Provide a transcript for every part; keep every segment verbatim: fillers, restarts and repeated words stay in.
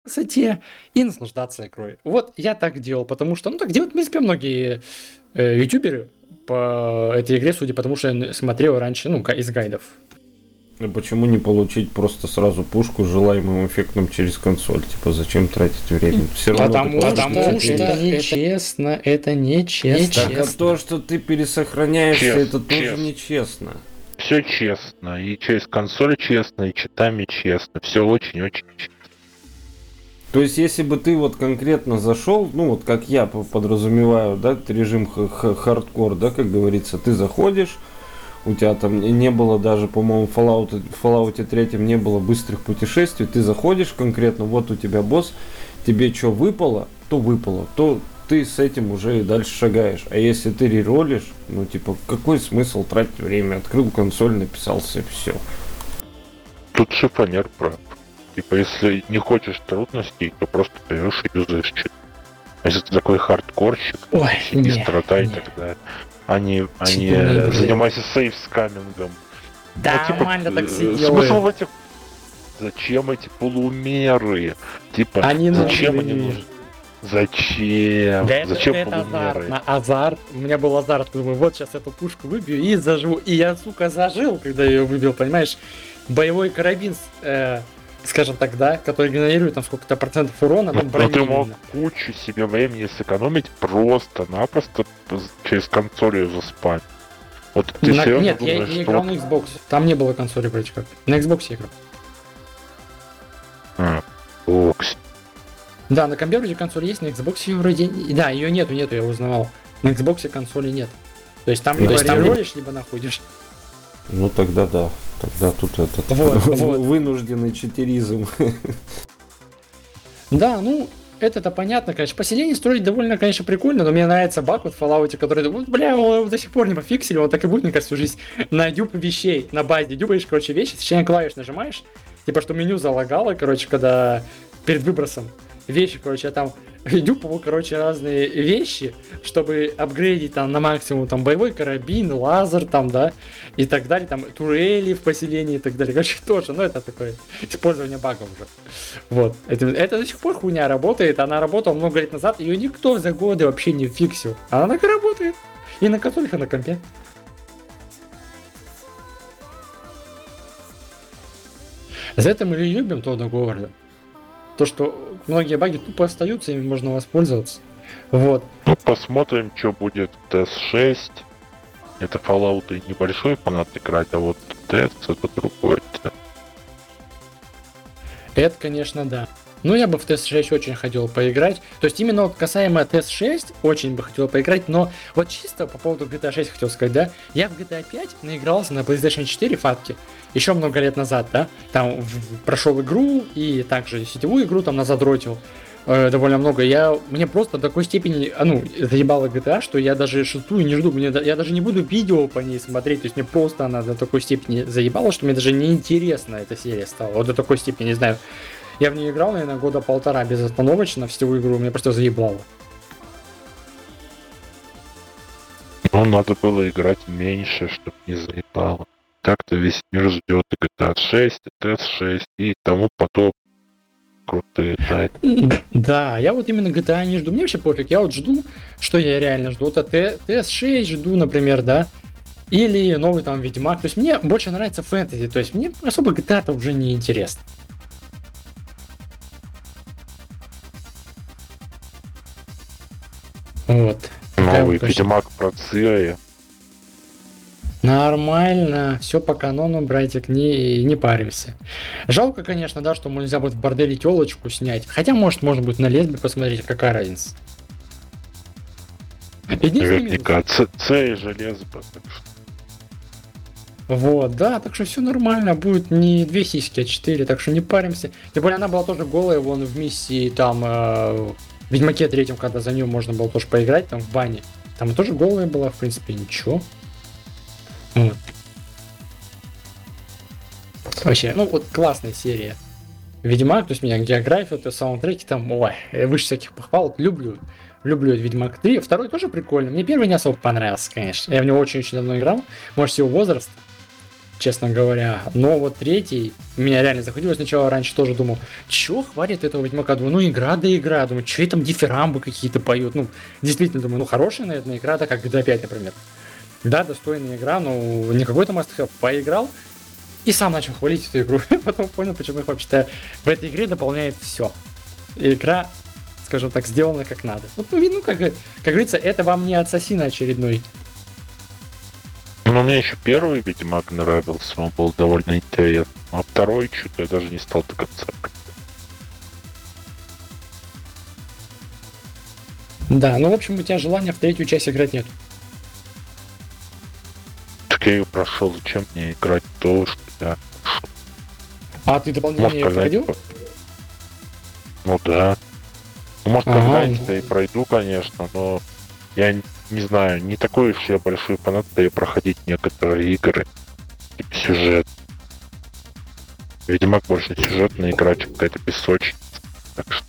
красоте и наслаждаться игрой. Вот я так делал, потому что, ну, так делают, в принципе, многие э, ютуберы по этой игре, судя по тому, что я смотрел раньше, ну, ка- из гайдов. А почему не получить просто сразу пушку с желаемым эффектом через консоль? Типа, зачем тратить время? Все равно Потому, ты потому получишь что это четыре. нечестно, это нечестно. Так а то, что ты пересохраняешься, Честно, это тоже честно. нечестно. Все честно. И через консоль честно, и читами честно. Все очень-очень честно. То есть, если бы ты вот конкретно зашел, ну вот как я подразумеваю, да, режим хардкор, да, как говорится, ты заходишь, у тебя там не было даже, по-моему, в Fallout, в Fallout три не было быстрых путешествий, ты заходишь конкретно, вот у тебя босс, тебе что выпало, то выпало, то ты с этим уже и дальше шагаешь. А если ты реролишь, ну типа, какой смысл тратить время? Открыл консоль, написался и все. Тут шифонер прав. Типа, если не хочешь трудностей, то просто берешь и юзаешь чит. Если ты такой хардкорщик, Ой, сиди, не, страдай и не. так далее. А не, а не Читанные игры. занимайся сейф-скамингом. Да, Ну, типа, нормально так все э, делают. смысл в этих... Зачем эти полумеры? Типа, Они зачем нужны. они нужны? Зачем? Да это, Зачем это полумеры? азарт, на азарт. У меня был азарт, думаю, вот сейчас эту пушку выбью и заживу. И я, сука, зажил, когда ее выбил, понимаешь? Боевой карабин, э, скажем так, да, который генерирует там сколько-то процентов урона, Ну, ну, ну, ты мог бронебойно. кучу себе времени сэкономить просто-напросто через консоль ее заспать. Вот ты На- серьезно Нет, я думаешь, не что играл вот... на Xbox. Там не было консоли вроде как. На Xbox я играл. А, бокс. Да, на компьютере консоль есть, на Xbox ее вроде... Да, ее нету, нету, я узнавал. На Xbox консоли нет. То есть там Ну, либо то есть там реролишь, либо находишь. Ну тогда да. Тогда тут этот Вот, вот. вынужденный читеризм. Да, ну, это-то понятно, конечно. Поселение строить довольно, конечно, прикольно, но мне нравится баг вот в Fallout, который, вот, бля, его до сих пор не пофиксили, он так и будет, мне кажется, всю жизнь. На дюб вещей, на базе дюбаешь, короче, вещи, сочетание клавиш нажимаешь, типа, что меню залагало, короче, когда перед выбросом вещи, короче, я там дюпал, короче, разные вещи, чтобы апгрейдить там на максимум там боевой карабин, лазер там, да, и так далее, там турели в поселении и так далее. Короче, тоже, ну, это такое использование багов уже. Вот. Это, это до сих пор хуйня работает. Она работала много лет назад. Ее никто за годы вообще не фиксил. Она так и работает. И на консолях, и на компе. За это мы и любим Тодда Говарда. То, что многие баги тупо остаются, ими можно воспользоваться. Вот. Ну, посмотрим, что будет в ти эс шесть. Это Fallout и небольшой фанат играть, а вот ти эс это другое. Это, конечно, да. Ну, я бы в ти эс шесть очень хотел поиграть. То есть, именно вот касаемо ти эс шесть, очень бы хотел поиграть, но вот чисто по поводу джи ти эй шесть хотел сказать, да, я в джи ти эй пять наигрался на PlayStation четыре фатки еще много лет назад, да, там в- в- прошел игру и также сетевую игру там назадротил э, довольно много. Я, мне просто до такой степени, а, ну, заебала джи ти эй, что я даже шестую не жду, мне, да- я даже не буду видео по ней смотреть, то есть мне просто она до такой степени заебала, что мне даже неинтересна эта серия стала, вот до такой степени, не знаю. Я в нее играл, наверное, года полтора безостановочно в сетевую игру, меня просто заебало. Ну, надо было играть меньше, чтобы не заебало. Так-то весь мир ждет и джи ти эй шесть, и ти эс шесть, и тому потом крутые тайтлы. Да, я вот именно джи ти эй не жду, мне вообще пофиг, я вот жду, что я реально жду, вот от ти эс шесть жду, например, да, или новый там Ведьмак, то есть мне больше нравится фэнтези, то есть мне особо джи ти эй-то уже не интересно. Вот. Такая Новый вот точно. Ведьмак про Цири. Нормально, все по канону, братик, не, не паримся. Жалко, конечно, да, что нельзя будет в борделе телочку снять. Хотя, может, можно будет на лесбе посмотреть, какая разница. Единственный минус. Наверняка. Ц- Цири железо. Так что Вот, да, так что все нормально, будет не две сиськи, а четыре, так что не паримся. Тем более она была тоже голая, вон в миссии там э, в Ведьмаке третьем, когда за нее можно было тоже поиграть, там в бане. Там тоже голая была, в принципе, ничего. Вот. Вообще, ну вот классная серия. Ведьмак, то есть меня география, то саундтреки там, ой, выше всяких похвал, люблю. Люблю Ведьмак три. Второй тоже прикольный. Мне первый не особо понравился, конечно. Я в него очень-очень давно играл. Может, его возраст. честно говоря. Но вот третий меня реально заходило. Сначала раньше тоже думал, чё хватит этого Ведьмака? Думаю, ну игра да игра. Думаю, чё там дифирамбы какие-то поют? Ну, действительно, думаю, ну хорошая, наверное, игра, да, как джи ти эй пять, например. Да, достойная игра, но не какой-то must-have. Поиграл и сам начал хвалить эту игру. Потом понял, почему их вообще-то в этой игре дополняет все. Игра, скажем так, сделана как надо. Вот, ну, ну как, как говорится, это вам не ассасин очередной. Ну, мне еще первый Ведьмак нравился, он был довольно интересный. А второй что-то я даже не стал до конца. Да, ну, в общем, у тебя желания в третью часть играть нет. Так я ее прошел, зачем мне играть в то, что я... А ты дополнение Может, пройдил? когда- Ну да. Ну, может, Ага. когда-нибудь я и пройду, конечно, но я н- не знаю, не такой уж я большой фанат, да и проходить некоторые игры. Типа сюжет. Ведьмак больше сюжетная игра, чем какая-то песочница. Так что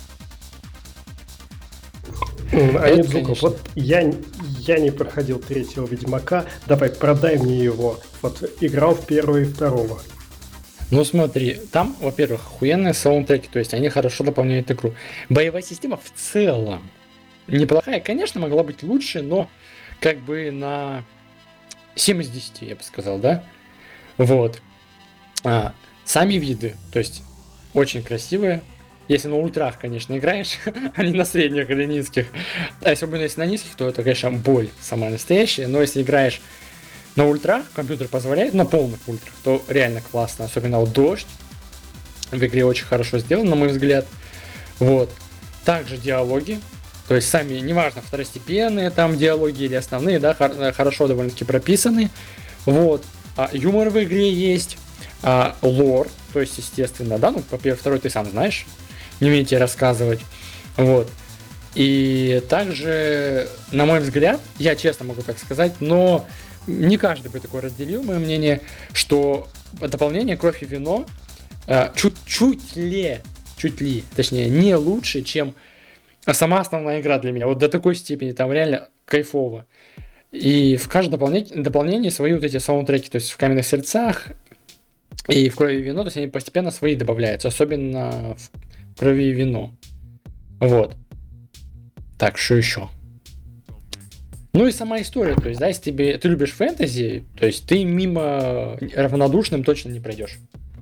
М, А Это, Недзука, конечно. вот я, я не проходил третьего Ведьмака, давай продай мне его. Вот играл в первого и второго. Ну смотри, там, во-первых, охуенные саундтреки, то есть они хорошо дополняют игру. Боевая система в целом неплохая, конечно, могла быть лучше, но как бы на семь из десяти, я бы сказал, да? Вот. А, сами виды, то есть очень красивые. Если на ультрах, конечно, играешь, а не на средних или низких. А особенно если на низких, то это, конечно, боль самая настоящая. Но если играешь на ультрах, компьютер позволяет, на полных ультрах, то реально классно. Особенно вот дождь в игре очень хорошо сделан, на мой взгляд. Вот. Также диалоги. То есть сами, неважно, второстепенные там диалоги или основные, да, хор- хорошо довольно-таки прописаны. Вот. А юмор в игре есть. А, лор, то есть, естественно, да, ну, по первый, второй ты сам знаешь, не умею тебе рассказывать. Вот. И также, на мой взгляд, я честно могу так сказать, но не каждый бы такое разделил, мое мнение, что дополнение «Кровь и вино» э, чуть-чуть ли, чуть ли, точнее, не лучше, чем сама основная игра для меня. Вот до такой степени, там реально кайфово. И в каждом дополнении, дополнении свои вот эти саундтреки, то есть в «Каменных сердцах» и в «Крови и вино», то есть они постепенно свои добавляются, особенно в «Крови и вино». Вот. Так, что еще? Ну и сама история, то есть, да, если тебе, ты любишь фэнтези, то есть ты мимо равнодушным точно не пройдешь.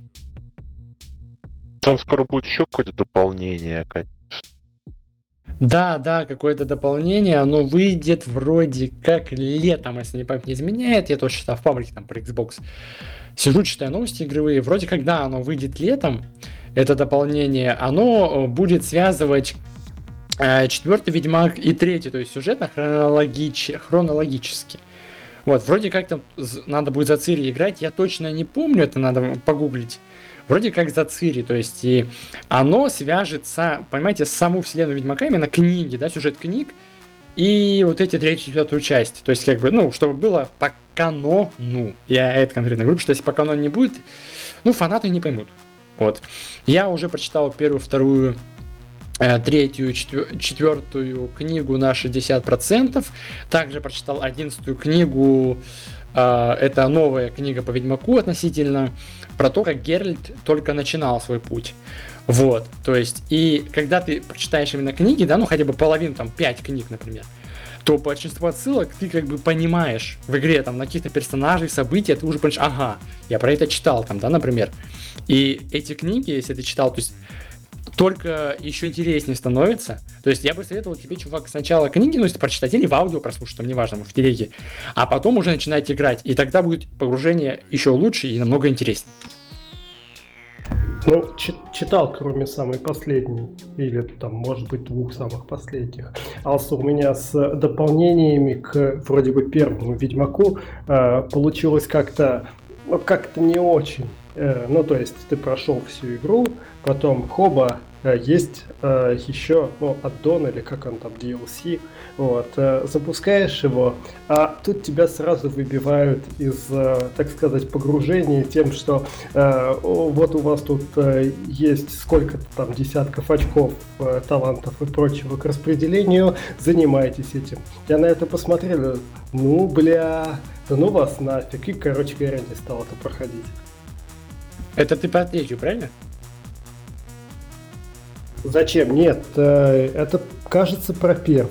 там скоро будет еще какое-то дополнение, конечно. Да, да, какое-то дополнение, оно выйдет вроде как летом, если не память не изменяет, я тоже читал в паблике там про Xbox. Сижу, читаю новости игровые, вроде как да, оно выйдет летом, это дополнение, оно будет связывать э, четвертый Ведьмак и третий, то есть сюжетно хронологич- хронологически. Вот, вроде как там з- надо будет за Цири играть, я точно не помню, это надо погуглить. Вроде как за Цири, то есть и оно свяжется, понимаете, с саму вселенную Ведьмака, именно книги, да, сюжет книг, и вот эти третью, четвертую часть. То есть, как бы, ну, чтобы было по канону. Я это конкретно говорю, что если по канону не будет, ну, фанаты не поймут. Вот. Я уже прочитал первую, вторую, э, третью, четвер- четвертую книгу на шестьдесят процентов. Также прочитал одиннадцатую книгу. э, это новая книга по Ведьмаку относительно, про то, как Геральт только начинал свой путь. Вот, то есть, и когда ты прочитаешь именно книги, да, ну хотя бы половину, там, пять книг, например, то большинство отсылок ты как бы понимаешь в игре, там, на каких-то персонажей, события, ты уже понимаешь, ага, я про это читал, там, да, например. И эти книги, если ты читал, то есть, только еще интереснее становится. То есть, я бы советовал тебе, чувак, сначала книги, ну, если прочитать, или в аудио прослушать, там, неважно, может, в телеге, а потом уже начинать играть, и тогда будет погружение еще лучше и намного интереснее. Ну, чи- читал, кроме самой последней, или там, может быть, двух самых последних. Also, у меня с дополнениями к вроде бы первому Ведьмаку э, получилось как-то, ну, как-то не очень. Э, ну, то есть, ты прошел всю игру, потом хоба, э, есть э, еще, ну, аддон или как он там, ди эл си, вот, э, запускаешь его, а тут тебя сразу выбивают из, э, так сказать, погружения тем, что э, о, вот у вас тут э, есть сколько-то там десятков очков, э, талантов и прочего к распределению, занимайтесь этим. Я на это посмотрел, ну, бля, да ну вас нафиг, и, короче говоря, не стал это проходить. Это ты про третью, правильно? Зачем? Нет, э, это, кажется, про первый.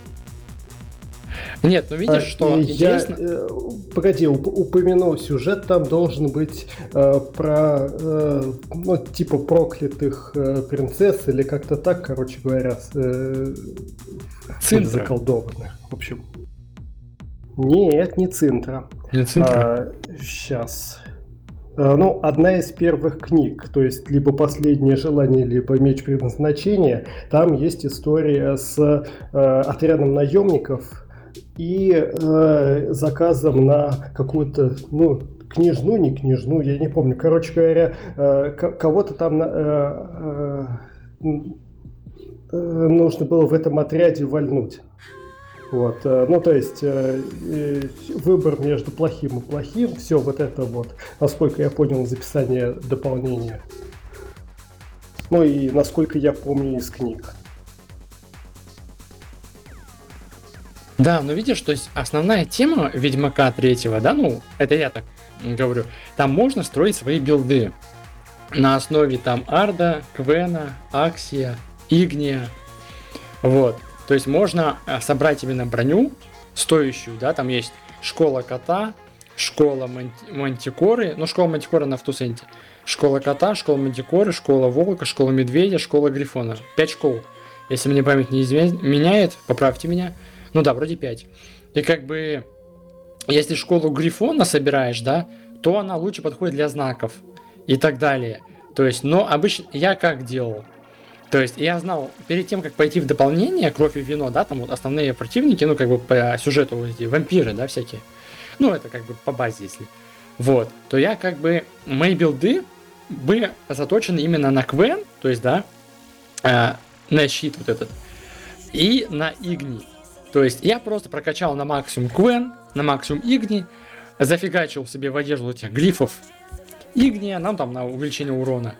Нет, ну видишь, А, что и интересно. Я, э, погоди, уп- упомяну, сюжет там должен быть э, про, э, ну, типа проклятых э, принцесс или как-то так, короче говоря, с, э, или Цинтра. заколдованных. В общем, нет, не Цинтра. Не Цинтра. Сейчас. Ну, одна из первых книг, то есть либо «Последнее желание», либо «Меч предназначения», там есть история с э, отрядом наемников и э, заказом на какую-то, ну, княжну, не княжну, я не помню. Короче говоря, э, к- кого-то там э, э, э, нужно было в этом отряде вальнуть. Вот, э, ну то есть э, э, выбор между плохим и плохим, все вот это вот, насколько я понял из описания дополнения. Ну и насколько я помню из книг. Да, но видишь, то есть основная тема Ведьмака третьего, да, ну, это я так говорю, там можно строить свои билды на основе там Арда, Квена, Аксия, Игния, вот. То есть можно а, собрать именно броню стоящую, да, там есть школа кота, школа манти- мантикоры, ну, школа мантикоры на автосенте, школа кота, школа мантикоры, школа волка, школа медведя, школа грифона. Пять школ. Если мне память не изменяет, поправьте меня. Ну да, вроде пять. И как бы, если школу грифона собираешь, да, то она лучше подходит для знаков и так далее. То есть, но обычно я как делал? То есть я знал, перед тем, как пойти в дополнение «Кровь и вино», да, там вот основные противники, ну, как бы по сюжету вот эти вампиры, да, всякие. Ну, это как бы по базе, если. Вот. То я как бы, мои билды были заточены именно на Квен, то есть, да, э, на щит вот этот, и на Игни. То есть я просто прокачал на максимум Квен, на максимум Игни, зафигачил себе в одежду этих глифов Игния, нам там на увеличение урона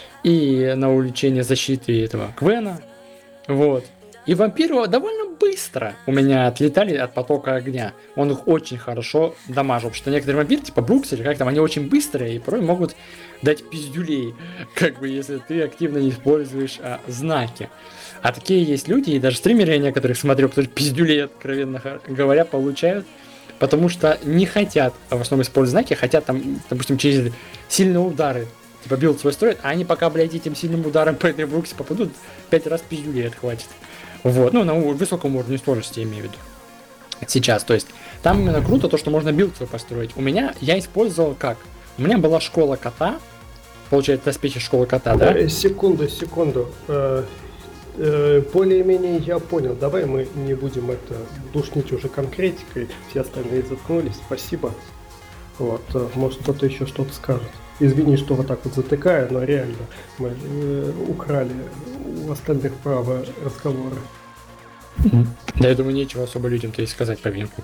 и на увеличение защиты этого Квена. Вот. И вампиры довольно быстро у меня отлетали от потока огня. Он их очень хорошо дамажил. Потому что некоторые вампиры, типа Брукс или как там, они очень быстрые и порой могут дать пиздюлей, как бы если ты активно не используешь а, знаки. А такие есть люди, и даже стримеры, я некоторых смотрю, которые пиздюлей, откровенно говоря, получают, потому что не хотят в основном использовать знаки, хотят там, допустим, через сильные удары типа билд свой строят, а они пока, блядь, этим сильным ударом по этой Бруксе попадут, пять раз пиздюлей отхватит. Вот, ну, на высоком уровне сложности, я имею в виду. Сейчас, то есть, там именно круто то, что можно билд свой построить. У меня, я использовал как? У меня была школа кота, получается, доспехи школы кота, да? Э, Секунду, секунду. Э, э, Более-менее я понял. Давай мы не будем это душнить уже конкретикой. Все остальные заткнулись. Спасибо. Вот, э, может кто-то еще что-то скажет. Извини, что вот так вот затыкаю, но реально мы э, украли у остальных право разговора. Да, я думаю, нечего особо людям-то и сказать по Винку.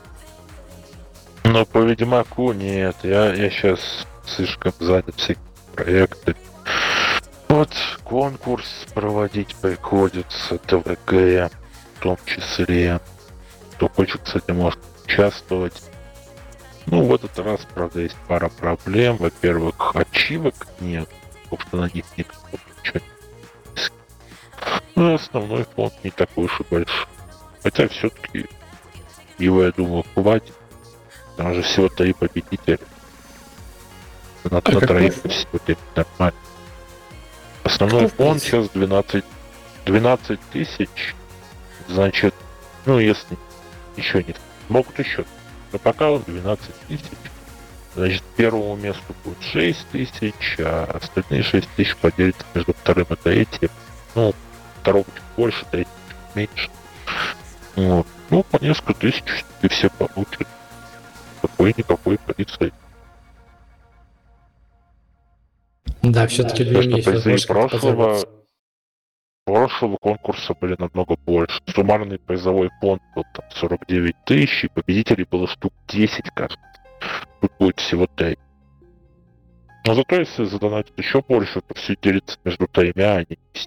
Но по Ведьмаку нет, я, я сейчас слишком занят всякими проектами. Вот конкурс проводить приходится, ТВГ в том числе. Кто хочет, кстати, может участвовать. Ну, в этот раз, правда, есть пара проблем. Во-первых, ачивок нет, потому что на них никто ничего не скинул. Ну, основной фонд не такой уж и большой. Хотя все-таки его, я думаю, хватит. Там же всего три победителя. На, А на какой троих фонд? всего нормально. Основной Какой фонд фонд? сейчас двенадцать, двенадцать тысяч. Значит, ну если еще не могут еще. Но пока он двенадцать тысяч. Значит, первому месту будет шесть тысяч, а остальные шесть тысяч поделятся между вторым и третьим. Ну, второго чуть больше, третьего чуть меньше. Вот. Ну, по несколько тысяч и все получат. Какой-никакой полиции. Да, все-таки То, людям что есть призы возможность как-то прошлого, подзаработать. прошлого конкурса были намного больше. Суммарный призовой фонд был там сорок девять тысяч, и победителей было штук десять, кажется. Тут будет всего три. Но зато если задонатить еще больше, то все делится между тремя, а не десять.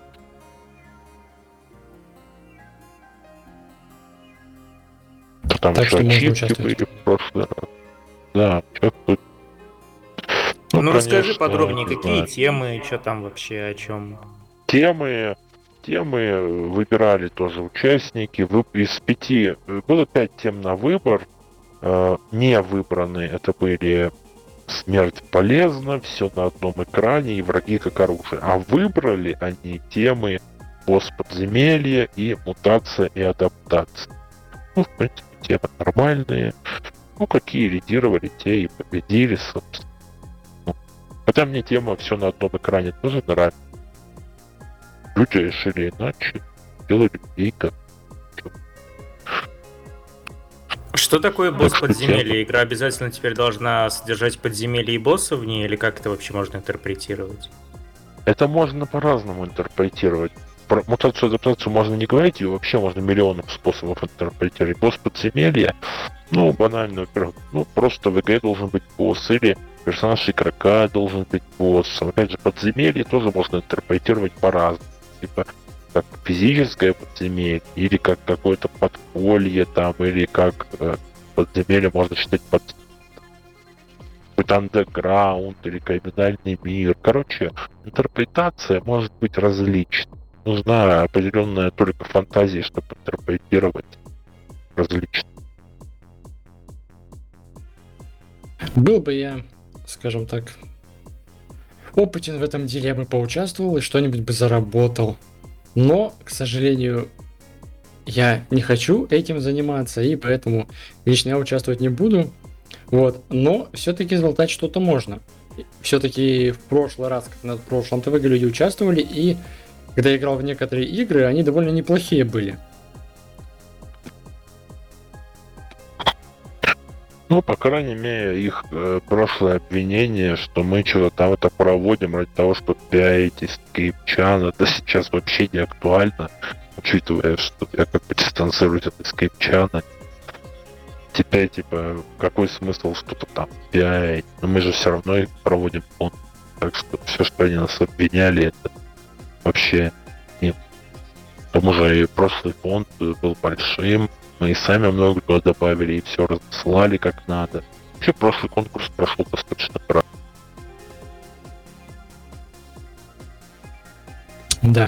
Там Так еще что можно ачивки участвовать. были в прошлый раз. Да, участвовать. Ну, расскажи конечно, подробнее, не какие знаю. темы, что там вообще, о чем. Темы, темы выбирали тоже участники. Вы- Из пяти было пять тем на выбор. Э, Не выбраны это были смерть полезна, все на одном экране и враги как оружие. А выбрали они темы босс подземелья и мутация и адаптация. Ну, в принципе, темы нормальные. Ну, какие лидировали, те и победили, собственно. Ну, хотя мне тема все на одном экране тоже нравится. Люди решили иначе, делали людей как. Что такое босс Так что подземелья? Игра обязательно теперь должна содержать подземелья и босса в ней, или как это вообще можно интерпретировать? Это можно по-разному интерпретировать. Про мутацию и адаптацию можно не говорить, и вообще можно миллионов способов интерпретировать. Босс подземелья, ну, банально, во-первых, ну, просто в игре должен быть босс, или персонаж игрока должен быть боссом. Опять же, подземелье тоже можно интерпретировать по-разному. Типа, как физическое подземелье, или как какое-то подполье там, или как э, подземелье можно считать под какой-то андеграунд или криминальный мир. Короче, интерпретация может быть различной. Нужна определенная только фантазия, чтобы интерпретировать различно. Был бы я, скажем так, опытен в этом деле, я бы поучаствовал и что-нибудь бы заработал. Но, к сожалению, я не хочу этим заниматься, и поэтому лично я участвовать не буду. Вот. Но все-таки залатать что-то можно. Все-таки в прошлый раз, как на прошлом ТВ, люди участвовали, и когда я играл в некоторые игры, они довольно неплохие были. Ну, по крайней мере, их э, прошлое обвинение, что мы что-то там это проводим ради того, чтобы пиарить эскейпчан, это сейчас вообще не актуально, учитывая, что я как бы дистанцируюсь от эскейпчана. Теперь, типа, какой смысл что-то там пиарить? Но мы же все равно их проводим фонд. Так что все, что они нас обвиняли, это вообще нет. К тому же и прошлый фонд был большим. Мы и сами много туда добавили, и все разослали как надо. Вообще прошлый конкурс прошел достаточно хорошо. Да.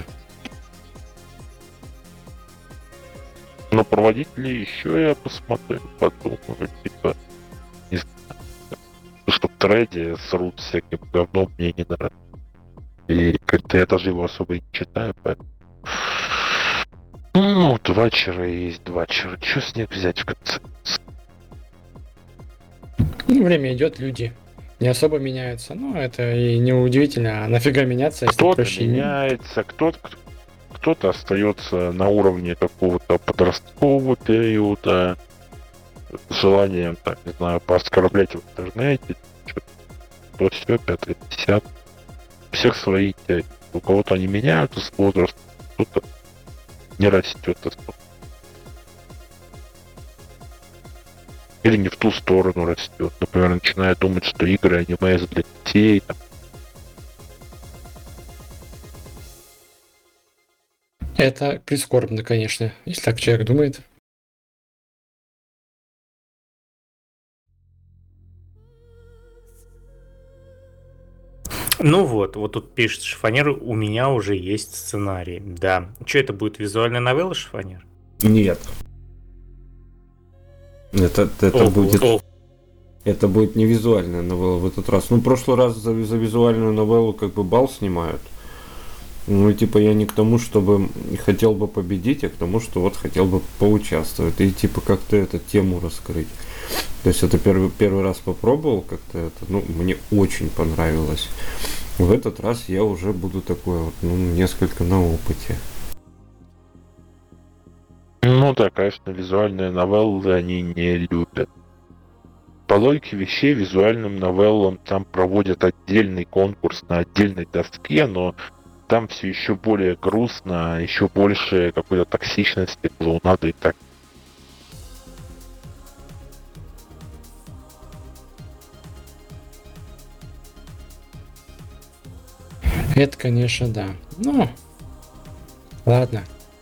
Но проводить ли еще я посмотрю, подумаю, типа, не знаю. Что в треде срут всяким говном, мне не нравится. И как-то я даже его особо и не читаю, поэтому... Ну, два чера есть, два чера. Че с них взять в конце? Ну, время идет, люди не особо меняются. Ну, это и не удивительно. А нафига меняться, если Кто-то проще не- меняется, кто-то кто-то остается на уровне какого-то подросткового периода, с желанием, там, не знаю, пооскорблять в интернете, что-то, то все, пятое, десятое. У всех свои интересы. У кого-то они меняются с возрастом, кто-то не растет особо. Или не в ту сторону растет. Например, начинает думать, что игры аниме для детей. Там. Это прискорбно, конечно, если так человек думает. Ну вот, вот тут пишет Шифонер, у меня уже есть сценарий. Да. Что это будет, визуальная новелла, Шифонер? Нет. Это, это Ого. будет... О, Это будет не визуальная новелла в этот раз. Ну, в прошлый раз за, за визуальную новеллу как бы балл снимают. Ну, и типа я не к тому, чтобы хотел бы победить, а к тому, что вот хотел бы поучаствовать. И типа как-то эту тему раскрыть. То есть это первый, первый раз попробовал как-то это, ну, мне очень понравилось. В этот раз я уже буду такой вот, ну, несколько на опыте. Ну да, конечно, визуальные новеллы они не любят. По логике вещей, визуальным новеллам там проводят отдельный конкурс на отдельной доске, но там все еще более грустно, еще больше какой-то токсичности, клоунады и так. Это, конечно, да. Ну, ладно.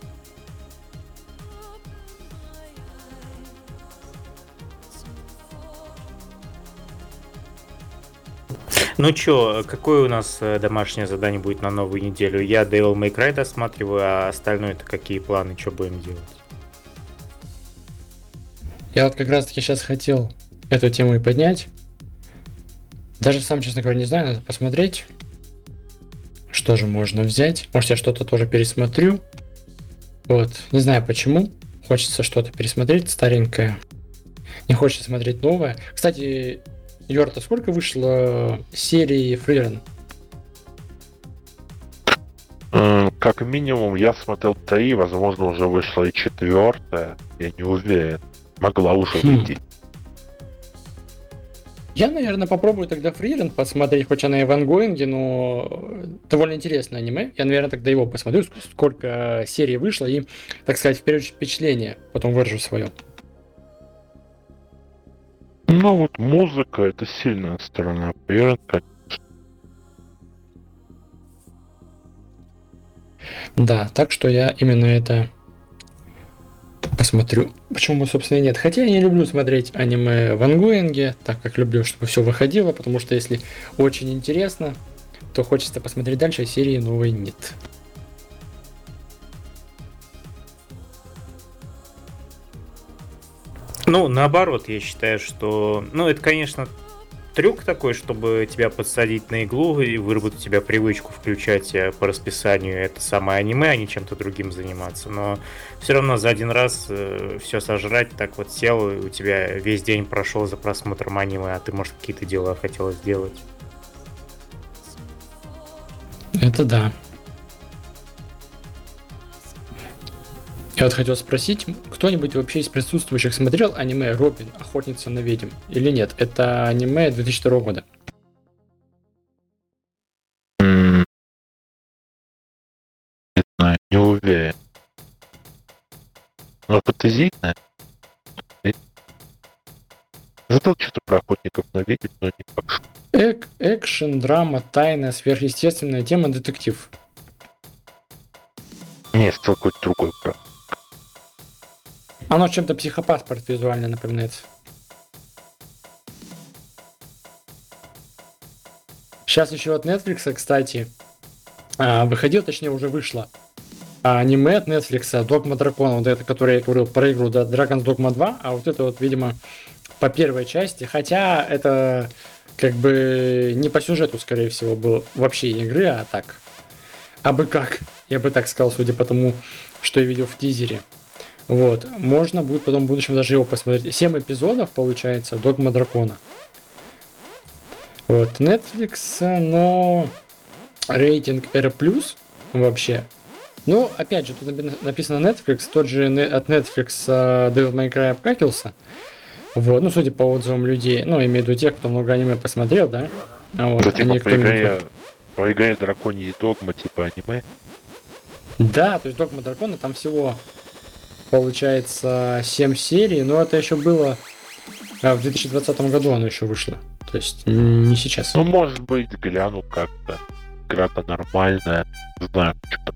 Ну чё, какое у нас э, домашнее задание будет на новую неделю? Я Devil May Cry досматриваю, а остальное-то какие планы, что будем делать? Я вот как раз таки сейчас хотел эту тему и поднять. Даже сам, честно говоря, не знаю, надо посмотреть, что же можно взять. Может, я что-то тоже пересмотрю. Вот, не знаю почему. Хочется что-то пересмотреть старенькое. Не хочется смотреть новое. Кстати, Йорта, сколько вышло серии Фрирен? М, Как минимум, я смотрел три, возможно, уже вышла и четвертая. Я не уверен. Могла уже Хм. выйти. Я, наверное, попробую тогда Фрирен посмотреть, хоть она и в ангоинге, но довольно интересное аниме. Я, наверное, тогда его посмотрю, ск- сколько серий вышло, и, так сказать, вперед впечатление, потом выражу свое. Ну вот музыка — это сильная сторона Приренка. Да, так что я именно это посмотрю. Почему, собственно, и нет. Хотя я не люблю смотреть аниме в ангоинге, так как люблю, чтобы все выходило, потому что если очень интересно, то хочется посмотреть дальше, а серии новой нет. Ну, наоборот, я считаю, что... Ну, это, конечно, трюк такой, чтобы тебя подсадить на иглу и выработать у тебя привычку включать э, по расписанию это самое аниме, а не чем-то другим заниматься. Но все равно за один раз э, все сожрать, так вот сел, и у тебя весь день прошел за просмотром аниме, а ты, может, какие-то дела хотел сделать. Это да. Я вот хотел спросить, кто-нибудь вообще из присутствующих смотрел аниме «Робин. Охотница на ведьм» или нет? Это аниме две тысячи второго года. М, Не знаю, не уверен. Но фантазийное. И- Зато что-то про охотников на ведьм, но не факт. Эк, экшен, драма, тайна, сверхъестественная тема, детектив. Не, стал какой-то другой про. Оно чем-то психопаспорт визуально напоминает. Сейчас еще от Netflix, кстати, а, выходил, точнее уже вышло а, аниме от Netflix Догма Дракона, вот это, которое я говорил про игру, да, Dragon's Dogma два, а вот это вот, видимо, по первой части, хотя это как бы не по сюжету, скорее всего, было вообще игры, а так, а бы как, я бы так сказал, судя по тому, что я видел в тизере. Вот, можно будет потом в будущем даже его посмотреть. Семь эпизодов, получается, Догма Дракона. Вот, Netflix, но рейтинг R+, вообще. Ну, опять же, тут напи- написано Netflix, тот же не- от Netflix а, Devil May Cry обкакился. Вот, ну, судя по отзывам людей, ну, имею в виду тех, кто много аниме посмотрел, да? А вот, Да, а типа никто по не игре, по игре Драконьи Догма, типа аниме. Да, то есть Догма Дракона там всего получается семь серий, но это еще было а, в две тысячи двадцатом году оно еще вышло. То есть м, не сейчас. Ну, может быть, гляну как-то. Игра-то нормальная. Не знаю, что-то.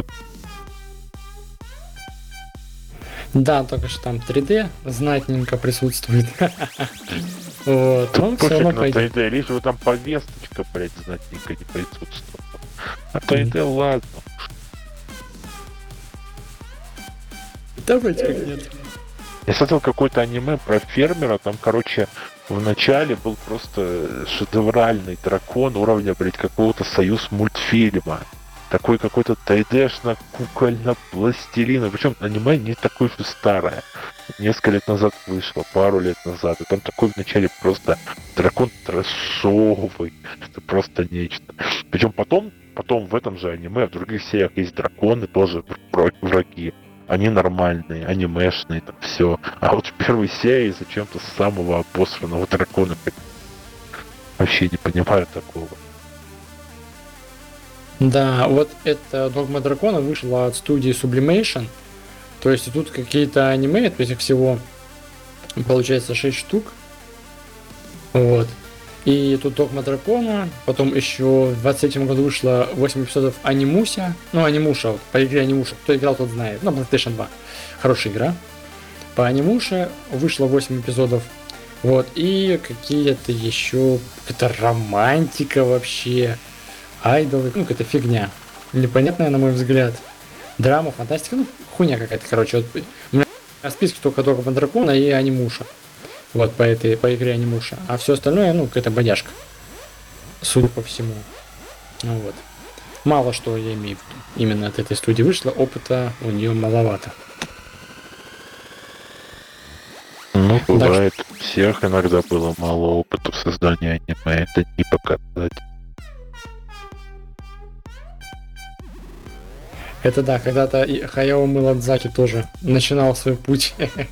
Да, только что там три дэ знатненько присутствует. Вот, но все Пофиг равно на пойдет. три дэ, лишь бы там повесточка, блядь, знатненько не присутствовала. А три дэ, ладно. Давайте как нет. Я смотрел какое-то аниме про фермера, там, короче, в начале был просто шедевральный дракон уровня, блядь, какого-то союз мультфильма. Такой какой-то три дэ-шно-кукольно-пластилина. Причем аниме не такое уж и старое. Несколько лет назад вышло, пару лет назад. И там такой вначале просто дракон трэшовый. Это просто нечто. Причем потом, потом в этом же аниме, в других сериях есть драконы, тоже вра- враги. Они нормальные, анимешные, там все. А вот в первой серии зачем-то самого обосранного дракона. Вообще не понимаю такого. Да, вот это Dogma Дракона вышла от студии Sublimation. То есть тут какие-то аниме, то есть их всего получается шесть штук. Вот. И тут Dogma Дракона, потом еще в двадцать третьем году вышло восемь эпизодов Анимуся. Ну, Анимуша, вот, по игре Анимуша. Кто играл, тот знает. На PlayStation два. Хорошая игра. По Анимуше вышло восемь эпизодов. Вот. И какие-то еще... Какая-то романтика вообще. Айдолы. Ну, какая-то фигня. Непонятная, на мой взгляд. Драма, фантастика. Ну, хуйня какая-то, короче. Вот, у меня в списке только Dogma Дракона и Анимуша. Вот, по этой, по игре Анимуша. А все остальное, ну, какая-то бодяжка. Судя по всему. Ну вот. Мало что я имею в виду. Именно от этой студии вышло, опыта у нее маловато. Ну, Так бывает, у всех иногда было мало опыта в создании аниме, это не показать. Это да, когда-то и Хаяо Миядзаки тоже начинал свой путь.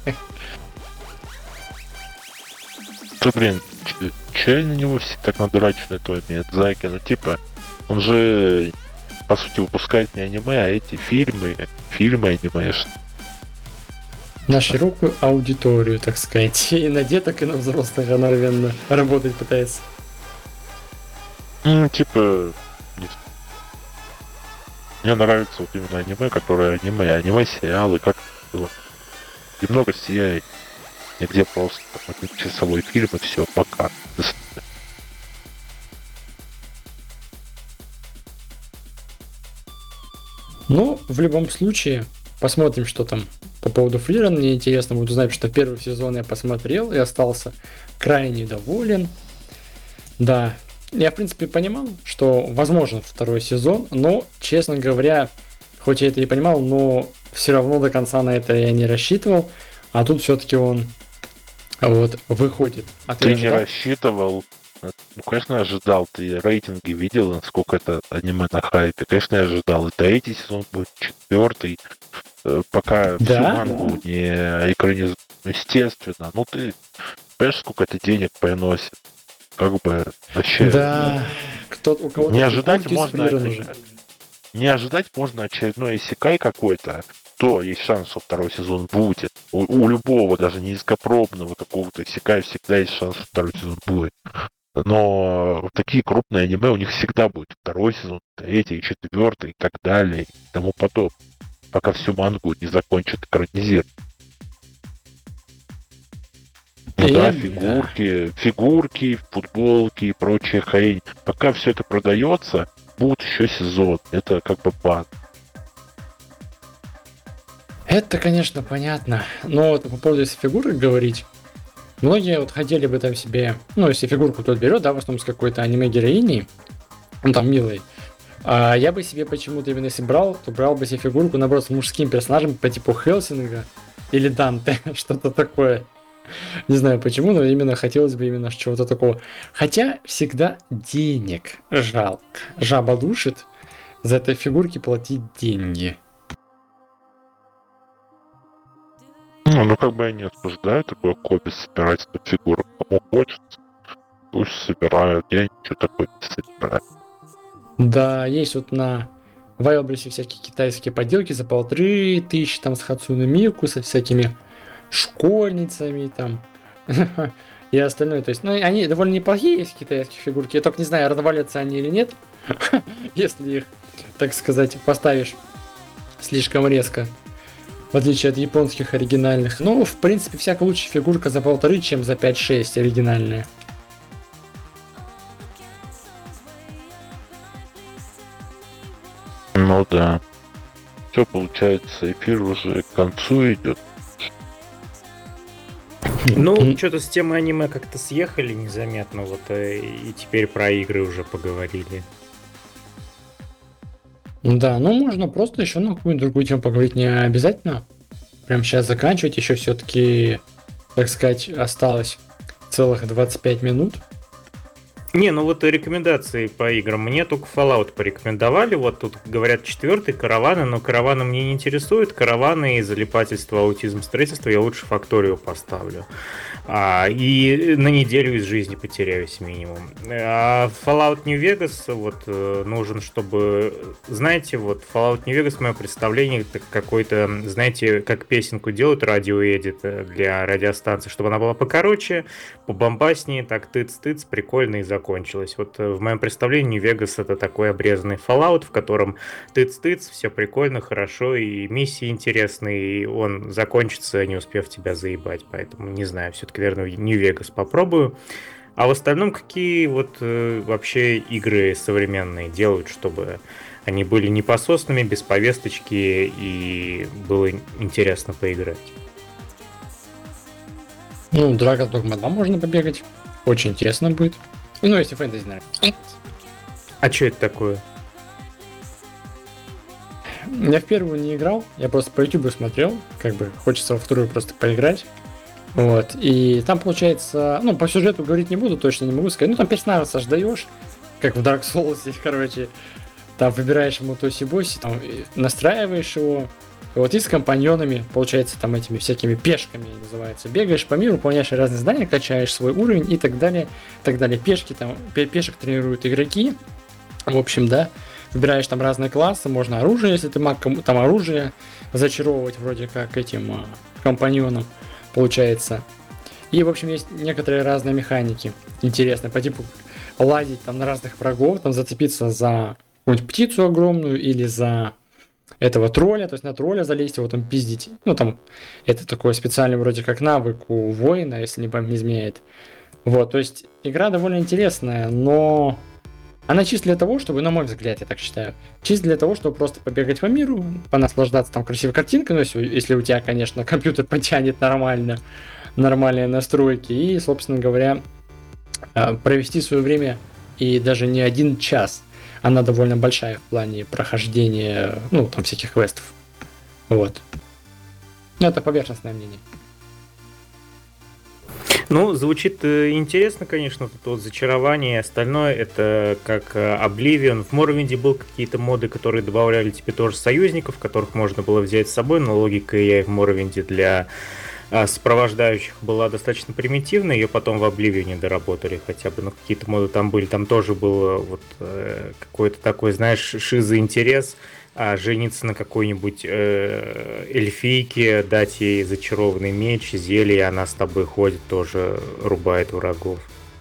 Да блин, ч- че на него все так надурачены, то Миядзаки, ну типа, он же, по сути, выпускает не аниме, а эти фильмы, фильмы анимешные. На широкую аудиторию, так сказать. И на деток, и на взрослых одновременно работать пытается. Ну, типа, не знаю. Мне нравится вот именно аниме, которое аниме, аниме-сериалы, как было. Немного си ай, где просто там, один часовой фильм и все, пока. Ну, в любом случае, посмотрим, что там по поводу Фриран. Мне интересно будет узнать, что первый сезон я посмотрел и остался крайне доволен. Да, я, в принципе, понимал, что возможен второй сезон, но, честно говоря, хоть я это и понимал, но все равно до конца на это я не рассчитывал, а тут все-таки он вот выходит. А ты Ты не ожидал? рассчитывал? Ну, конечно, ожидал. Ты рейтинги видел, насколько это аниме на хайпе. Конечно, я ожидал. И третий сезон будет, четвертый. Э, Пока всю Да? мангу не экранизуют. Естественно. Ну, ты понимаешь, сколько это денег приносит? Как бы вообще... Да, кто у кого-то Не ожидать приколки с можно... Фриран уже. Не ожидать можно очередной исекай какой-то, то есть шанс, что второй сезон будет. У, у любого, даже низкопробного какого-то исекай всегда есть шанс, что второй сезон будет. Но вот такие крупные аниме, у них всегда будет второй сезон, третий, четвертый и так далее, и тому потом, пока всю мангу не закончат экранизировать. Ну И да, да. фигурки, фигурки, футболки и прочая хрень. Пока все это продается, будет еще сезон. Это как бы бан. Это, конечно, понятно. Но вот по поводу если фигурок говорить, многие вот хотели бы там себе, ну, если фигурку тот берет, да, в основном с какой-то аниме-героиней, ну, там, милой, а я бы себе почему-то именно если брал, то брал бы себе фигурку, наоборот, с мужским персонажем по типу Хелсинга или Данте, что-то такое. Не знаю почему, но именно хотелось бы именно чего-то такого. Хотя всегда денег жалко. Жаба душит, за этой фигурки платить деньги. Ну, ну, как бы я не осуждаю такое хобби собирать эту фигуру. Кому хочется, пусть собирают. Я ничего такое не собираю. Да, есть вот на Вайлдберрисе всякие китайские поделки за полторы тысячи, там с Хацуне Мику, со всякими школьницами там и остальное. То есть, ну, они довольно неплохие, есть китайские фигурки. Я только не знаю, развалятся они или нет, если их, так сказать, поставишь слишком резко. В отличие от японских оригинальных. Ну, в принципе, всяко лучше фигурка за полторы, чем за пять-шесть оригинальная. Ну да. Все, получается, эфир уже к концу идет. Ну, М. что-то с темы аниме как-то съехали незаметно, вот э, и теперь про игры уже поговорили. Да, ну можно просто еще на какую-нибудь другую тему поговорить, не обязательно. Прям сейчас заканчивать, еще все-таки, так сказать, осталось целых двадцать пять минут. Не, ну вот рекомендации по играм. Мне только Fallout порекомендовали. Вот тут говорят четвертый, караваны, но караваны мне не интересуют. Караваны и залипательство, аутизм, строительство я лучше Факторию поставлю. А, и на неделю из жизни потеряюсь минимум. А Fallout New Vegas вот э, нужен, чтобы... Знаете, вот Fallout New Vegas, мое представление, это какой-то, знаете, как песенку делают радиоэдит для радиостанции, чтобы она была покороче, побомбаснее, так тыц-тыц, прикольно и закончилось. Вот э, в моем представлении New Vegas это такой обрезанный Fallout, в котором тыц-тыц, все прикольно, хорошо, и миссии интересные, и он закончится, не успев тебя заебать. Поэтому не знаю, все-таки, наверное, New Vegas попробую. А в остальном какие вот э, вообще игры современные делают, чтобы они были непососными, без повесточки и было интересно поиграть? Ну, Dragon Dogma два можно побегать. Очень интересно будет. Ну, если фэнтези нравится. А что это такое? Я в первую не играл, я просто по YouTube смотрел, как бы хочется во вторую просто поиграть. Вот, и там получается, ну, по сюжету говорить не буду, точно не могу сказать, ну, там персонажа создаешь, как в Dark Souls, короче, там выбираешь ему тоси-боси, там настраиваешь его, и вот и с компаньонами, получается, там этими всякими пешками называется, бегаешь по миру, выполняешь разные задания, качаешь свой уровень и так далее, так далее. Пешки там, пешек тренируют игроки, в общем, да. Выбираешь там разные классы, можно оружие, если ты маг, там оружие зачаровывать вроде как этим а, компаньоном, получается. И, в общем, есть некоторые разные механики интересные, по типу лазить там на разных врагов, там зацепиться за какую-нибудь птицу огромную или за этого тролля, то есть на тролля залезть, его там пиздить. Ну, там, это такой специальный вроде как навык у воина, если не память не изменяет. Вот, то есть игра довольно интересная, но... Она чисто для того, чтобы, на мой взгляд, я так считаю, чисто для того, чтобы просто побегать по миру, понаслаждаться там красивой картинкой, ну, если, если у тебя, конечно, компьютер потянет нормально, нормальные настройки, и, собственно говоря, провести свое время и даже не один час. Она довольно большая в плане прохождения, ну, там, всяких квестов. Вот. Ну, это поверхностное мнение. Ну, звучит интересно, конечно, тут вот зачарование, остальное это как Oblivion. В Morrowind был какие-то моды, которые добавляли тебе тоже союзников, которых можно было взять с собой, но логика эй ай в Morrowind для а, сопровождающих была достаточно примитивной, ее потом в Oblivion доработали хотя бы, но какие-то моды там были, там тоже был вот э, какой-то такой, знаешь, шиза интерес. А жениться на какой-нибудь э, эльфийке, дать ей зачарованный меч, зелье, и она с тобой ходит, тоже рубает врагов.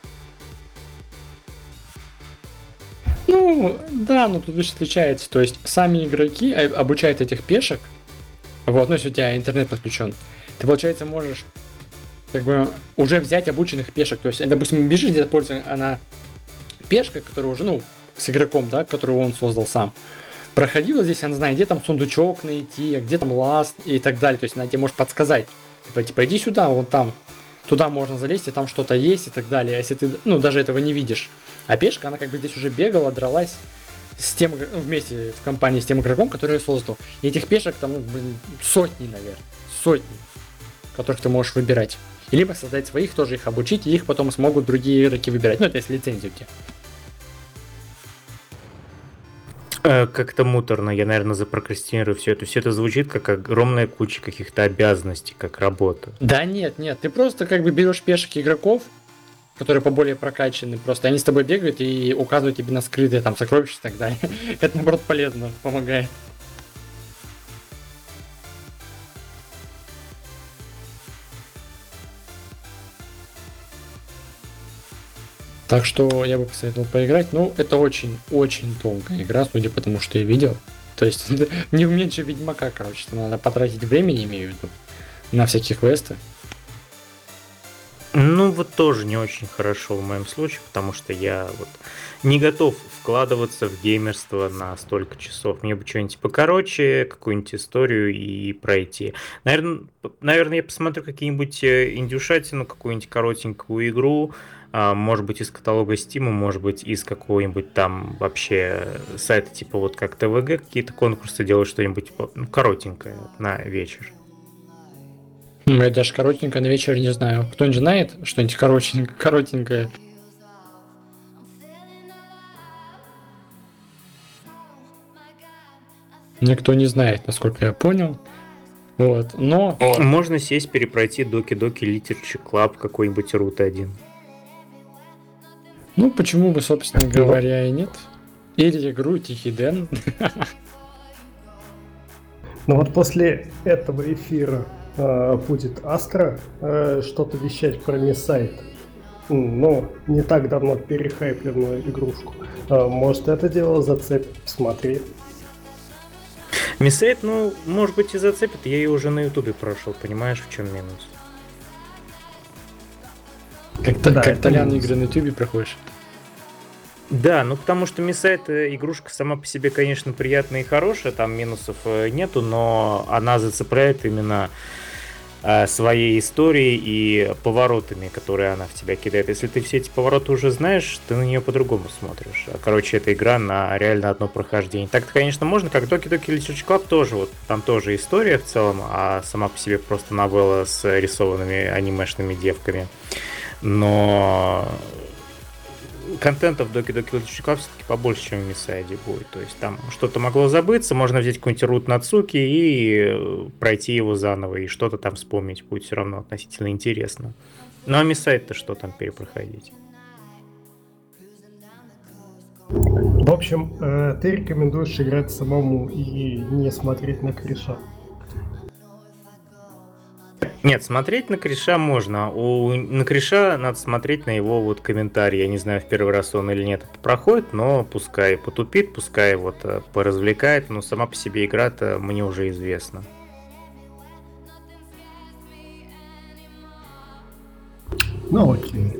Ну, да, но тут лишь отличается. То есть сами игроки обучают этих пешек. Вот, ну если у тебя интернет подключен, ты, получается, можешь как бы уже взять обученных пешек. То есть, допустим, бежишь где-то, пользуется она пешка, которая уже, ну, с игроком, да, которую он создал сам. Проходила здесь, она знает, где там сундучок найти, где там ласт и так далее. То есть она тебе может подсказать. Типа, типа иди сюда, вон там. Туда можно залезть, и там что-то есть и так далее. Если ты, ну, даже этого не видишь. А пешка, она как бы здесь уже бегала, дралась с тем, ну, вместе в компании с тем игроком, который ее создал. И этих пешек там, ну, блин, сотни, наверное. Сотни, которых ты можешь выбирать. И либо создать своих, тоже их обучить, и их потом смогут другие игроки выбирать. Ну, это если лицензию у тебя. Как-то муторно, я, наверное, запрокрастинирую все это. Все это звучит как огромная куча каких-то обязанностей, как работа. Да нет, нет, ты просто как бы берешь пешек игроков, которые поболее прокачаны, просто они с тобой бегают и указывают тебе на скрытые там сокровища и так далее. Это, наоборот, полезно, помогает. Так что я бы посоветовал поиграть. Ну, это очень-очень долгая игра, судя по тому, что я видел. То есть, не меньше Ведьмака, короче. Надо потратить времени, имею в виду, на всякие квесты. Ну, вот тоже не очень хорошо в моем случае, потому что я вот не готов вкладываться в геймерство на столько часов. Мне бы что-нибудь покороче, какую-нибудь историю и пройти. Наверное, наверное я посмотрю какие-нибудь индюшатину, какую-нибудь коротенькую игру, может быть, из каталога Steam, может быть, из какого-нибудь там вообще сайта, типа вот как тэ вэ гэ, какие-то конкурсы делают, что-нибудь ну, коротенькое на вечер. Я даже коротенькое на вечер не знаю. Кто-нибудь знает что-нибудь коротенькое? коротенькое? Никто не знает, насколько я понял. Вот, но... Можно сесть, перепройти Доки-Доки Literature Club какой-нибудь Рут один. Ну, почему бы, собственно говоря, и нет. Или игру Тихий Дэн. Ну вот после этого эфира э, будет Астра э, что-то вещать про Мисайт. Ну, не так давно перехайпленную игрушку. Э, может, это дело зацепит, смотри. Мисайт, ну, может быть и зацепит, я ее уже на Ютубе прошел, понимаешь, в чем минус? Как-то Да, как это Толян минус. игры на Ютубе проходишь. Да, ну потому что Мисайт игрушка сама по себе, конечно, приятная и хорошая, там минусов э, нету, но она зацепляет именно э, своей историей и поворотами, которые она в тебя кидает. Если ты все эти повороты уже знаешь, ты на нее по-другому смотришь. А, Короче, эта игра на реально одно прохождение. Так-то, конечно, можно, как Doki-Doki Literature Club тоже, вот там тоже история в целом, а сама по себе просто новелла с рисованными анимешными девками. Но контента в Doki-Doki Literature Club все-таки побольше, чем в Мисайде будет. То есть там что-то могло забыться, можно взять какой-нибудь рут Нацуки и пройти его заново, и что-то там вспомнить будет все равно относительно интересно. Ну а Мисайд-то что там перепроходить? В общем, э, ты рекомендуешь играть самому и не смотреть на Криша. Нет, смотреть на Криша можно. У, на Криша надо смотреть на его вот комментарии. Я не знаю, в первый раз он или нет это проходит, но пускай потупит, пускай вот э, поразвлекает, но сама по себе игра-то мне уже известна. Ну окей.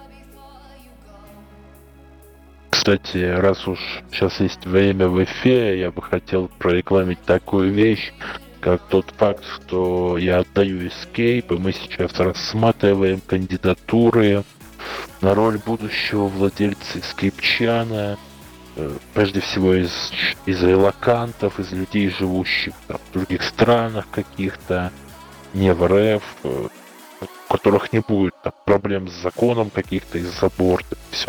Кстати, раз уж сейчас есть время в эфире, я бы хотел прорекламить такую вещь, как тот факт, что я отдаю Escape, и мы сейчас рассматриваем кандидатуры на роль будущего владельца Escape-чана, э, прежде всего из, из релокантов, из людей, живущих там, в других странах каких-то, не в РФ, э, у которых не будет там, проблем с законом каких-то из-за борта. Все.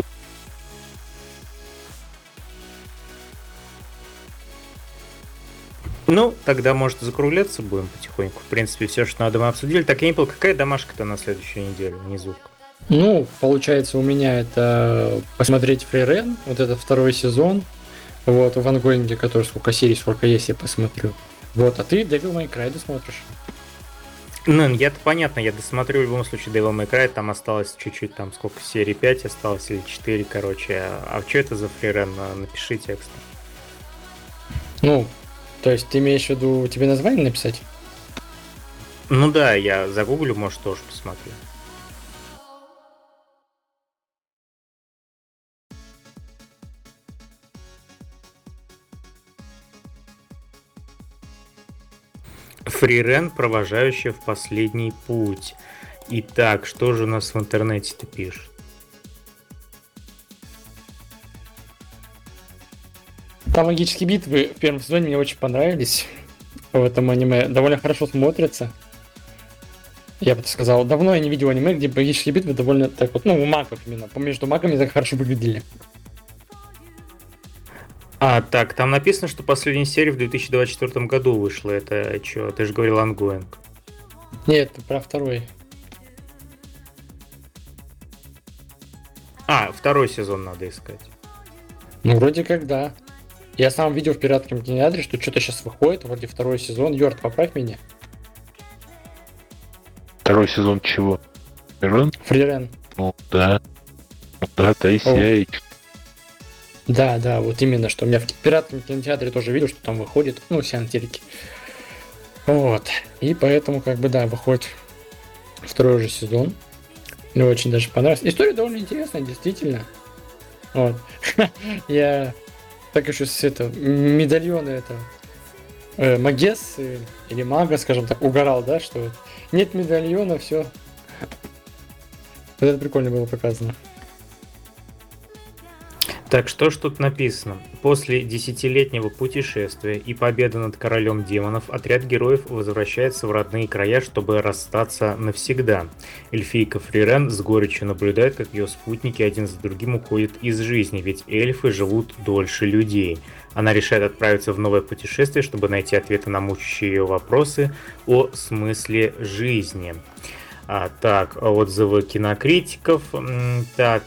Ну, тогда, может, закругляться будем потихоньку. В принципе, все, что надо, мы обсудили. Так, я не понял, какая домашка-то на следующую неделю внизу? Ну, получается, у меня это посмотреть Фрирен, вот это второй сезон. Вот, в ангоинге, который сколько серий, сколько есть, я посмотрю. Вот, а ты Devil May Cry досмотришь. Ну, я-то понятно, я досмотрю в любом случае Devil May Cry, там осталось чуть-чуть, там сколько, серий пять осталось или четыре, короче. А, а что это за Фрирен? Напиши текст. Ну, то есть ты имеешь в виду тебе название написать? Ну да, я загуглю, может, тоже посмотрю. Фрирен, провожающая в последний путь. Итак, что же у нас в интернете-то пишет? Там магические битвы в первом сезоне мне очень понравились. В этом аниме довольно хорошо смотрятся. Я бы так сказал, давно я не видел аниме, где магические битвы довольно так вот, ну, у магов именно, между магами так хорошо выглядели. А, так, там написано, что последняя серия в две тысячи двадцать четвёртом году вышла. Это что? Ты же говорил ангоинг. Нет, про второй. А, второй сезон надо искать. Ну, вроде как да. Я сам видел в пиратском кинотеатре, что что-то сейчас выходит, вроде второй сезон. Йорд, поправь меня. Второй сезон чего? Фрирен? Фрирен. Ну да. Ну да, Тайсей. Да, да, вот именно, что у меня в пиратском кинотеатре тоже видел, что там выходит, ну, все на телеке. Вот. И поэтому, как бы, да, выходит второй же сезон. Мне очень даже понравилось. История довольно интересная, действительно. Вот. Я так еще с этого медальона этого э, Магессы или Мага, скажем так, угорал, да, что нет медальона, все. Вот это прикольно было показано. Так, что ж тут написано? После десятилетнего путешествия и победы над королем демонов, отряд героев возвращается в родные края, чтобы расстаться навсегда. Эльфийка Фрирен с горечью наблюдает, как ее спутники один за другим уходят из жизни, ведь эльфы живут дольше людей. Она решает отправиться в новое путешествие, чтобы найти ответы на мучащие ее вопросы о смысле жизни. А, так, отзывы кинокритиков. Так,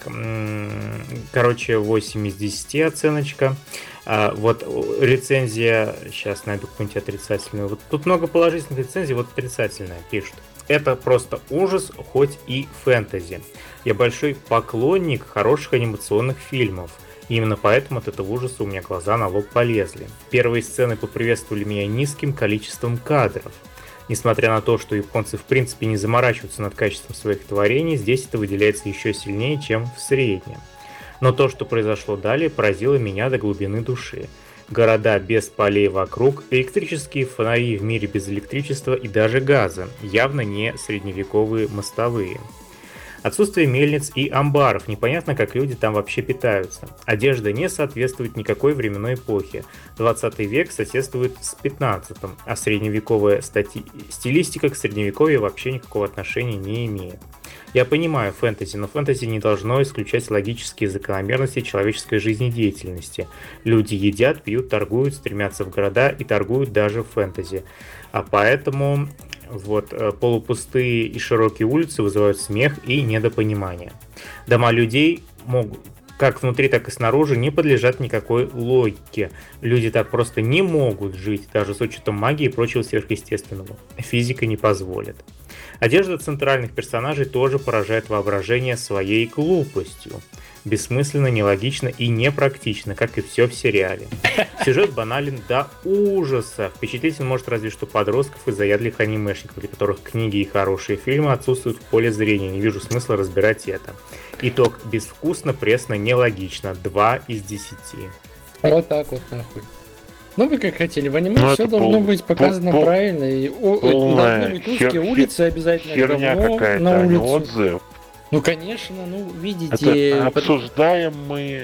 короче, восемь из десяти оценочка. А, вот рецензия, сейчас найду какую-нибудь отрицательную. Вот тут много положительных рецензий, вот отрицательная пишут. Это просто ужас, хоть и фэнтези. Я большой поклонник хороших анимационных фильмов. И именно поэтому от этого ужаса у меня глаза на лоб полезли. Первые сцены поприветствовали меня низким количеством кадров. Несмотря на то, что японцы в принципе не заморачиваются над качеством своих творений, здесь это выделяется еще сильнее, чем в среднем. Но то, что произошло далее, поразило меня до глубины души. Города без полей вокруг, электрические фонари в мире без электричества и даже газа, явно не средневековые мостовые. Отсутствие мельниц и амбаров, непонятно, как люди там вообще питаются. Одежда не соответствует никакой временной эпохе. двадцатый век соседствует с пятнадцатым, а средневековая стати... стилистика к средневековью вообще никакого отношения не имеет. Я понимаю фэнтези, но фэнтези не должно исключать логические закономерности человеческой жизнедеятельности. Люди едят, пьют, торгуют, стремятся в города и торгуют даже в фэнтези. А поэтому... Вот, полупустые и широкие улицы вызывают смех и недопонимание. Дома людей могут, как внутри, так и снаружи, не подлежат никакой логике. Люди так просто не могут жить, даже с учетом магии и прочего сверхъестественного. Физика не позволит. Одежда центральных персонажей тоже поражает воображение своей глупостью. Бессмысленно, нелогично и непрактично, как и все в сериале. Сюжет банален до ужаса. Впечатлителен может разве что подростков и заядлых анимешников, для которых книги и хорошие фильмы отсутствуют в поле зрения. Не вижу смысла разбирать это. Итог: безвкусно, пресно, нелогично. два из десяти. Вот так вот нахуй. Ну вы как хотели, в аниме Ну, все это должно пол- быть показано пол- правильно. И о, полная должны быть узкие хер- улицы, обязательно Херня говно какая-то, на а не улицу. отзыв. Ну конечно, ну Это видите. обсуждаем мы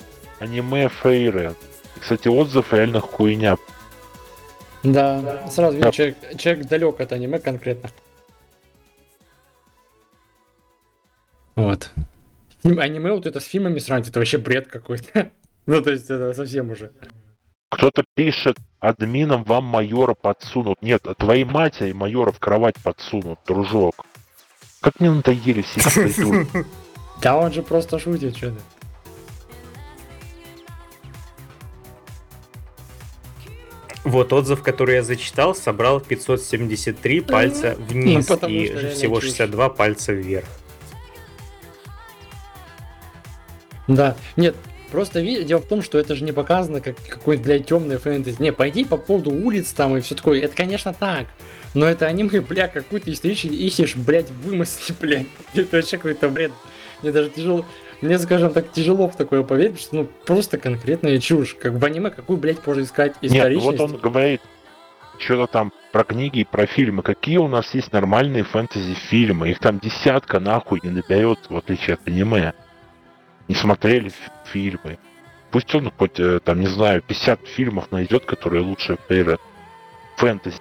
аниме Фейрен. Кстати, отзыв реально хуйня. Да, сразу видно, человек, человек далек от аниме конкретно. Вот. Аниме вот это с фильмами сравнить, это вообще бред какой-то. Ну, то есть, это совсем уже. Кто-то пишет, админам вам майора подсунут. Нет, твоей матери майора в кровать подсунут, дружок. Как мне надоели все эти придурки. Да он же просто шутит, что-то. Вот отзыв, который я зачитал, собрал пятьсот семьдесят три пальца вниз Ну, потому и что реально всего чушь. шестьдесят два пальца вверх. Да, нет, просто ви- дело в том, что это же не показано как какой-то, блядь, темный фэнтези. Не, пойди по поводу улиц там и все такое, это, конечно, так. Но это аниме, бля, какую-то историческую ищешь, блядь, вымысли, блядь. Это вообще какой-то бред. Мне даже тяжело, мне, скажем так, тяжело в такое поверить, что ну просто конкретная чушь. Как в аниме, какую, блядь, можно искать Нет, историчность? вот он говорит что-то там про книги и про фильмы. Какие у нас есть нормальные фэнтези-фильмы? Их там десятка нахуй не наберет, в отличие от аниме. Не смотрели фи- фильмы. Пусть он хоть, э, там, не знаю, пятьдесят фильмов найдет, которые лучше Фейрен. Фэнтези.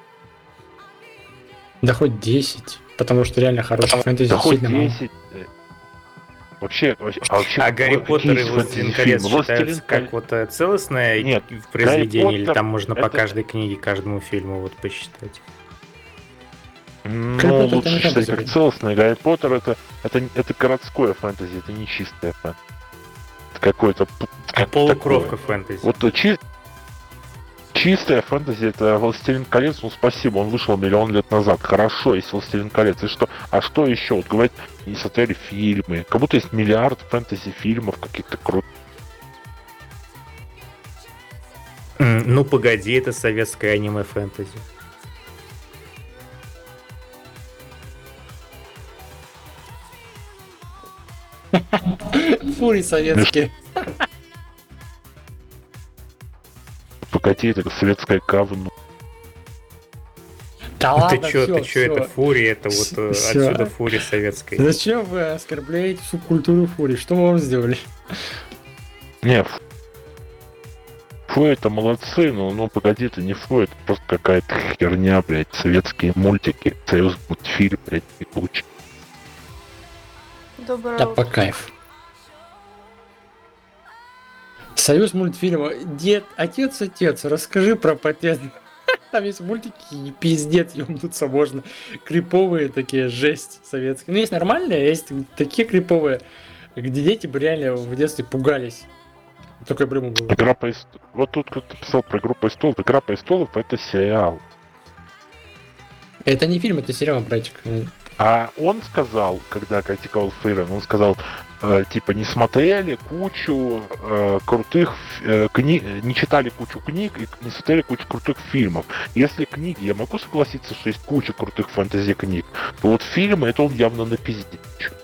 Да хоть десять, потому что реально хороший фэнтези Да хоть действительно мало. десять. э. Вообще, вообще, а вообще, А какой- Гарри какие Поттер и есть Властелин колец фэнтези-фильмы? считаются «Властелин как колец». вот э, целостное Нет, произведение, Гарри или Поттер там можно по это- каждой книге, каждому фильму вот посчитать? Ну, Гарри Поттер это лучше не считать фэнтези, как блин. целостное. Гарри Поттер это, это, это городское фэнтези, это не чистое фэнтези. Это какое-то... п- как Полукровка такое. фэнтези. Вот э, чи- чистая фэнтези это «Властелин колец», ну спасибо, он вышел миллион лет назад. Хорошо, есть «Властелин колец». И что? А что еще? Вот говорят, не смотрели фильмы. Как будто есть миллиард фэнтези-фильмов каких-то крутых. М, Ну погоди, это советское аниме фэнтези. Фури советские. Погоди, это советское говно. Да Ну ладно, ты чё, всё, ты чё, это всё. фури, это вот э, Всё. отсюда фури советской. Зачем вы оскорбляете субкультуру фури? Что мы вам сделали? Не, ф- фу, это молодцы, но ну погоди, это не фу, это просто какая-то херня, блядь, советские мультики, союз мультфильм, блядь, и куча. Доброе Да, утро. по кайф. Союз мультфильма. Дед, отец, отец, расскажи про патент. Там есть мультики, и пиздец, ёбнуться можно. Криповые такие, жесть советские. Ну, есть нормальные, а есть такие криповые, где дети бы реально в детстве пугались. Такой брыму был. Игра престолов. Вот тут кто-то писал про Игру престолов. Игра престолов это сериал. Это не фильм, это сериал, братик. А он сказал, когда критиковал Фрирен, он сказал, э, типа, не смотрели кучу э, крутых э, книг, не читали кучу книг и не смотрели кучу крутых фильмов. Если книги, я могу согласиться, что есть куча крутых фэнтези-книг, то вот фильмы, это он явно напиздит.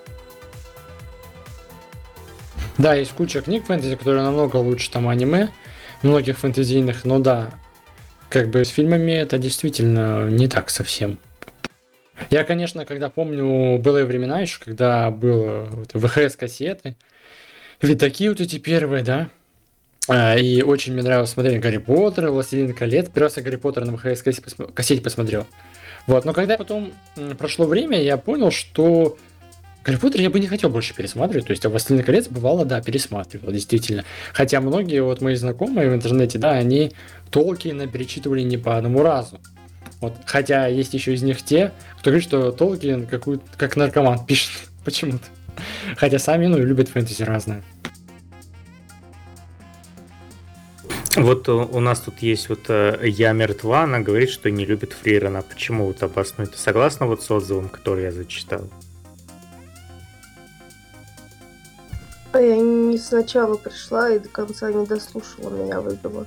Да, есть куча книг фэнтези, которые намного лучше там аниме, многих фэнтезийных, но да, как бы с фильмами это действительно не так совсем. Я, конечно, когда помню былые времена еще, когда было вот вэ ха эс-кассеты, ведь такие вот эти первые, да, А, и очень мне нравилось смотреть Гарри Поттер, Властелин колец, первый раз я Гарри Поттер на вэ ха эс-кассете посмотрел. Вот, но когда потом м, прошло время, я понял, что Гарри Поттер я бы не хотел больше пересматривать, то есть а «Властелин колец» бывало, да, пересматривал, действительно. Хотя многие вот мои знакомые в интернете, да, они Толкиена перечитывали не по одному разу. Вот. Хотя есть еще из них те, кто говорит, что Толкин какую как наркоман пишет почему-то. Хотя сами, ну, любят фэнтези разное. Вот у у нас тут есть вот э, Я мертва, она говорит, что не любит Фрирена. Почему вот обоснует? Согласна вот с отзывом, который я зачитал? А я не сначала пришла и до конца не дослушала, меня выбило.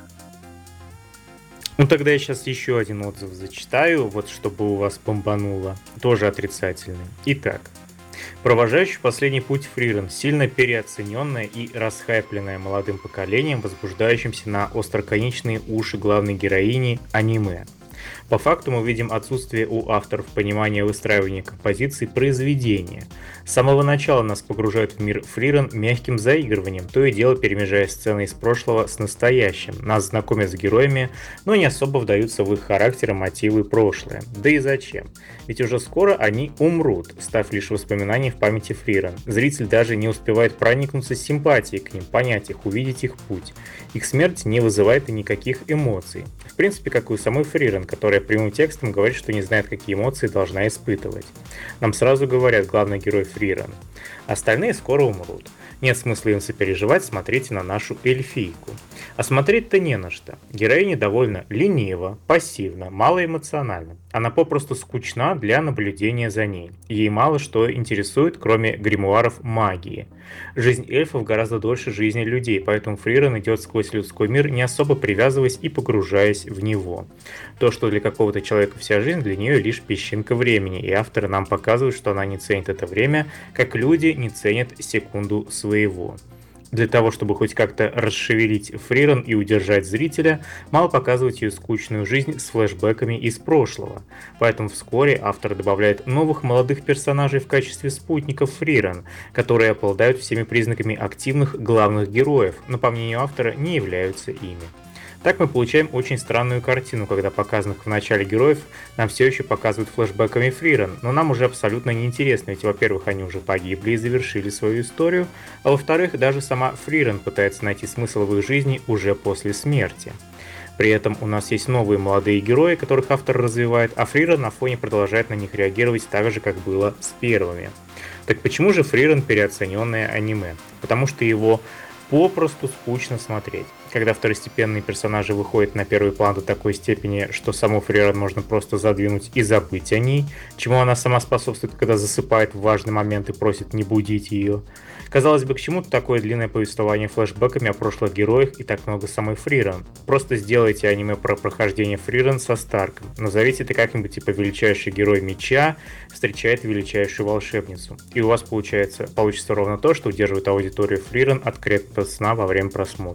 Ну тогда я сейчас еще один отзыв зачитаю, вот чтобы у вас бомбануло. Тоже отрицательный. Итак. Провожающий последний путь Фрирен, сильно переоцененная и расхайпленная молодым поколением, возбуждающимся на остроконечные уши главной героини аниме. По факту мы видим отсутствие у авторов понимания выстраивания композиции произведения. С самого начала нас погружают в мир Фрирен мягким заигрыванием, то и дело перемежая сцены из прошлого с настоящим. Нас знакомят с героями, но не особо вдаются в их характеры, мотивы и прошлое. Да и зачем? Ведь уже скоро они умрут, став лишь воспоминанием в памяти Фрирен. Зритель даже не успевает проникнуться симпатией к ним, понять их, увидеть их путь. Их смерть не вызывает и никаких эмоций. В принципе, как и у самой Фрирен, которая прямым текстом говорит, что не знает, какие эмоции должна испытывать. Нам сразу говорят главный герой Фрирен. Остальные скоро умрут. Нет смысла им сопереживать, смотрите на нашу эльфийку. А смотреть-то не на что. Героиня довольно ленива, пассивна, малоэмоциональна. Она попросту скучна для наблюдения за ней. Ей мало что интересует, кроме гримуаров магии. Жизнь эльфов гораздо дольше жизни людей, поэтому Фрирен идет сквозь людской мир, не особо привязываясь и погружаясь в него. То, что для какого-то человека вся жизнь, для нее лишь песчинка времени, и авторы нам показывают, что она не ценит это время, как люди не ценят секунду своего. Для того, чтобы хоть как-то расшевелить Фрирен и удержать зрителя, мало показывать ее скучную жизнь с флешбэками из прошлого. Поэтому вскоре автор добавляет новых молодых персонажей в качестве спутников Фрирен, которые обладают всеми признаками активных главных героев, но по мнению автора не являются ими. Так мы получаем очень странную картину, когда показанных в начале героев нам все еще показывают флешбэками Фрирен, но нам уже абсолютно неинтересно, ведь, во-первых, они уже погибли и завершили свою историю, а во-вторых, даже сама Фрирен пытается найти смысл в их жизни уже после смерти. При этом у нас есть новые молодые герои, которых автор развивает, а Фрирен на фоне продолжает на них реагировать так же, как было с первыми. Так почему же Фрирен переоцененное аниме? Потому что его попросту скучно смотреть. Когда второстепенные персонажи выходят на первый план до такой степени, что саму Фрирен можно просто задвинуть и забыть о ней, чему она сама способствует, когда засыпает в важный момент и просит не будить ее. Казалось бы, к чему такое длинное повествование флешбэками о прошлых героях и так много самой Фрирен? Просто сделайте аниме про прохождение Фрирен со Старком. Назовите это как-нибудь типа величайший герой меча встречает величайшую волшебницу. И у вас получается, получится ровно то, что удерживает аудиторию Фрирен от крепкого сна во время просмотра.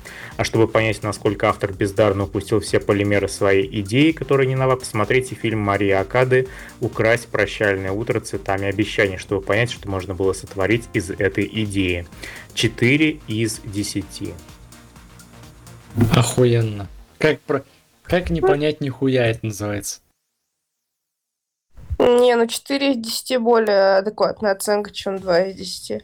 А чтобы понять, насколько автор бездарно упустил все полимеры своей идеи, которые не нова, посмотрите фильм Марии Акады «Украсть прощальное утро цветами обещаний», чтобы понять, что можно было сотворить из этой идеи. четыре из десяти. Охуенно. Как, про... как не понять нихуя это называется? Не, ну четыре из десяти более адекватная оценка, чем два из десяти.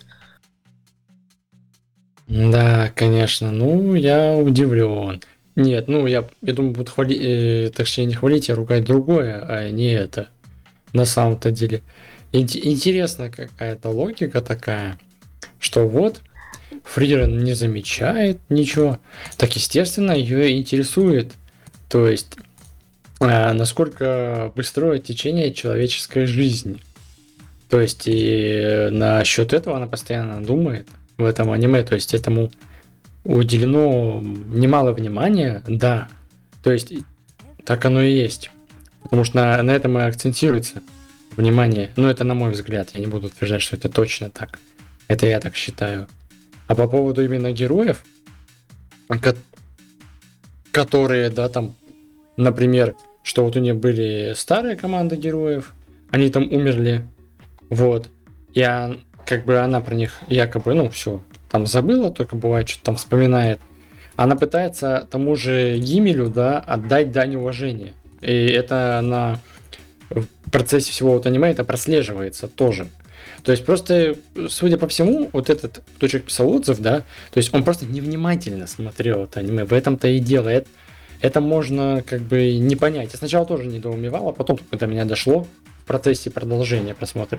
Да, конечно. Ну, я удивлен. Нет, ну, я, я думаю, буду хвалить, э, точнее, не хвалить, а ругать другое, а не это. На самом-то деле. Ин- интересная какая-то логика такая, что вот Фрирен не замечает ничего, так, естественно, ее интересует. То есть, а, насколько быстрое течение человеческой жизни. То есть, и насчет этого она постоянно думает в этом аниме. То есть, этому уделено немало внимания, да. То есть, и так оно и есть. Потому что на, на этом и акцентируется внимание. Ну, это на мой взгляд. Я не буду утверждать, что это точно так. Это я так считаю. А по поводу именно героев, ко- которые, да, там, например, что вот у них были старые команды героев, они там умерли, вот, и он- как бы она про них якобы, ну, все, там забыла, только бывает, что там вспоминает. Она пытается тому же Гимелю, да, отдать дань уважения. И это на в процессе всего вот аниме это прослеживается тоже. То есть просто, судя по всему, вот этот, кто человек писал отзыв, да, то есть он просто невнимательно смотрел это аниме. В этом-то и дело. Это, это можно как бы не понять. Я сначала тоже недоумевал, а потом до меня дошло в процессе продолжения просмотра.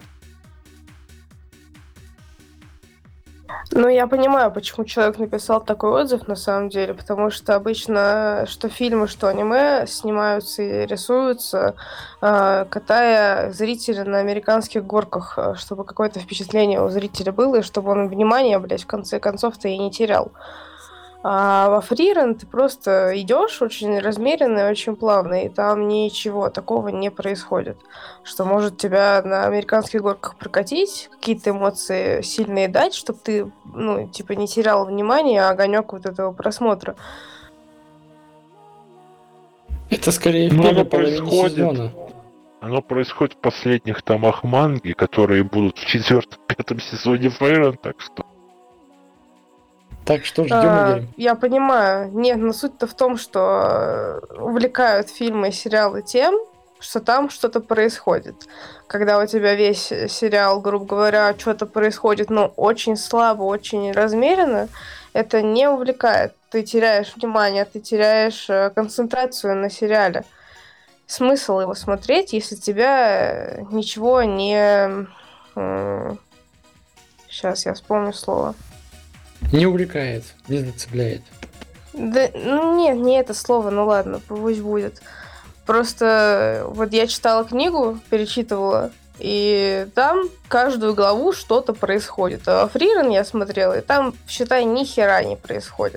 Ну, я понимаю, почему человек написал такой отзыв, на самом деле, потому что обычно что фильмы, что аниме снимаются и рисуются, э, катая зрителя на американских горках, э, чтобы какое-то впечатление у зрителя было, и чтобы он внимание, блядь, в конце концов-то и не терял. А во Фрирен ты просто идешь очень размеренно и очень плавно, и там ничего такого не происходит, что может тебя на американских горках прокатить, какие-то эмоции сильные дать, чтобы ты, ну, типа, не терял внимания, а огонек вот этого просмотра. Это скорее в Ну, первой оно половине происходит. сезона. Оно происходит в последних томах манги, которые будут в четвертом-пятом сезоне Фрейрен, так что... Так что ждем А, и верим. я понимаю. Нет, но суть-то в том, что э, увлекают фильмы и сериалы тем, что там что-то происходит. Когда у тебя весь сериал, грубо говоря, что-то происходит, но очень слабо, очень размеренно, это не увлекает. Ты теряешь внимание, ты теряешь э, концентрацию на сериале. Смысл его смотреть, если тебя э, ничего не... Сейчас я вспомню слово. Не увлекает, не зацепляет. Да, ну нет, не это слово, ну ладно, пусть будет. Просто э, вот я читала книгу, перечитывала, и там каждую главу что-то происходит. А Фрирен я смотрела, и там, считай, ни хера не происходит.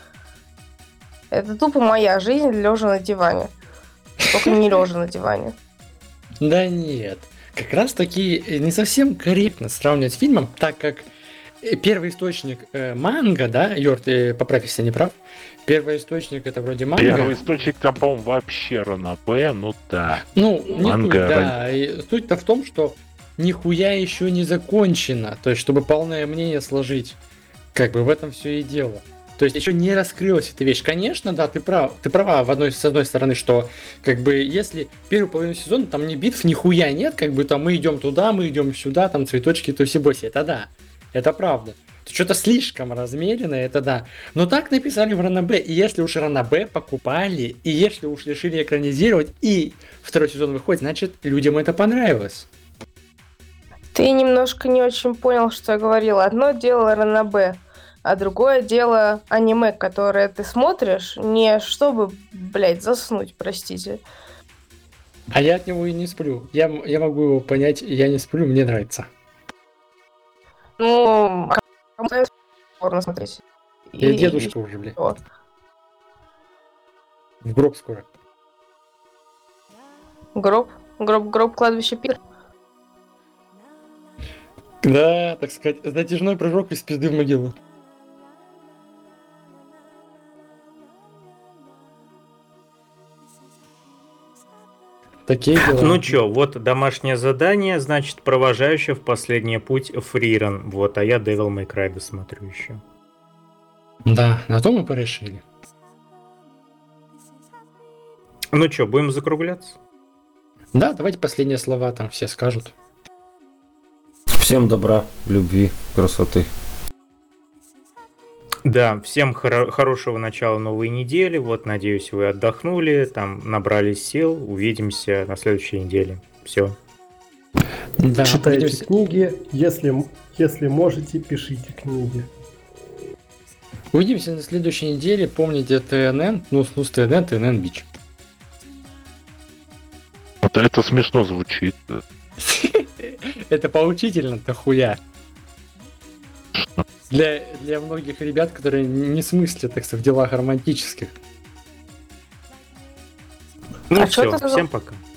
Это тупо моя жизнь, лежа на диване. Только не лежа на диване. Да нет. Как раз таки э, не совсем корректно сравнивать с фильмом, так как э, первый источник э, манга, да, Йор, ты поправь, если я не прав. Первый источник это вроде манга. Первый источник там, по-моему, вообще Ранобэ, ну да. Ну, не Манга, суть, да. И суть-то в том, что нихуя еще не закончено. То есть, чтобы полное мнение сложить. Как бы в этом все и дело. То есть еще не раскрылась эта вещь. Конечно, да, ты прав, ты права в одной, с одной стороны, что как бы если первую половину сезона там не битв, нихуя нет, как бы там мы идем туда, мы идем сюда, там цветочки, туси-боси, это да, это правда. Что-то слишком размеренно, это да. Но так написали в Ранобэ, и если уж Ранобэ покупали, и если уж решили экранизировать, и второй сезон выходит, значит людям это понравилось. Ты немножко не очень понял, что я говорила. Одно дело Ранобэ, а другое дело аниме, которое ты смотришь, не чтобы, блядь, заснуть, простите. А я от него и не сплю. Я, я могу его понять, я не сплю, мне нравится. Ну, а кому нравится порно смотреть? Я И- дедушка уже, блядь. всё. В гроб скоро. Гроб, гроб, гроб, кладбище пир. Да, так сказать, затяжной прыжок из пизды в могилу. Такие дела. Ну чё, вот домашнее задание, значит, провожающее в последний путь Фриран. Вот, а я Devil May Cry досмотрю еще. Да, на то мы порешили. Ну чё, будем закругляться? Да, давайте последние слова там все скажут. Всем добра, любви, красоты. Да, всем хоро- хорошего начала новой недели. Вот, надеюсь, вы отдохнули, там набрались сил. Увидимся на следующей неделе. Все. Да, Читайте увидимся. книги, если, если можете, пишите книги. Увидимся на следующей неделе. Помните ТНН, ну, с ТНН, ТНН Бич. Вот это смешно звучит. Это поучительно-то хуя. Для, для многих ребят, которые не смыслят, так сказать, в делах романтических. Ну А чё все, ты за- всем пока.